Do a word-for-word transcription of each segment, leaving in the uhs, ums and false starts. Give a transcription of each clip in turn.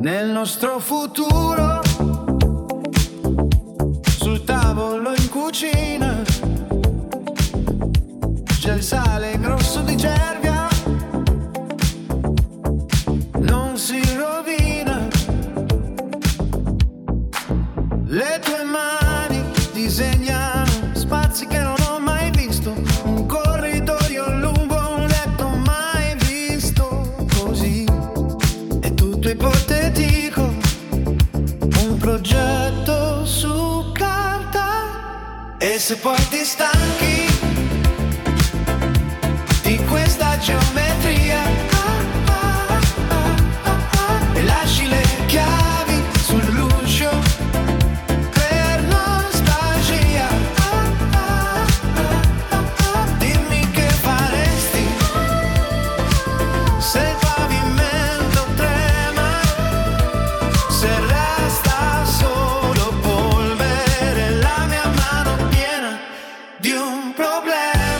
nel nostro futuro, sul tavolo in cucina c'è il sale grosso di Cervia, non si rovina. Le tue mani disegnano spazi che non ho mai visto, un corridoio lungo un letto mai visto così. È tutto ipotetico, un progetto su carta. E se poi ti stanchi di questa geometria ah, ah, ah, ah, ah, e lasci le chiavi sull'uscio per nostalgia ah, ah, ah, ah, ah, dimmi che faresti se il pavimento trema, se resta solo polvere, la mia mano piena di un problema.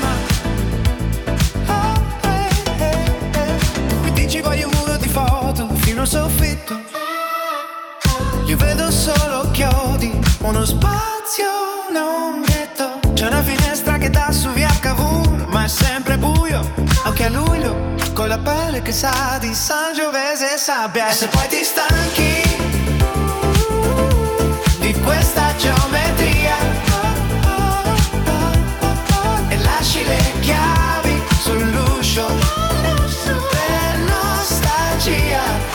Soffitto, io vedo solo chiodi, uno spazio, un ombretto. C'è una finestra che dà su via Cavour, ma è sempre buio, anche a luglio, con la pelle che sa di Sangiovese e sabbia. E se poi ti stanchi di questa geometria e lasci le chiavi sull'uscio per nostalgia,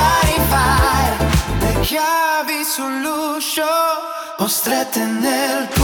sull'uscio o strette nel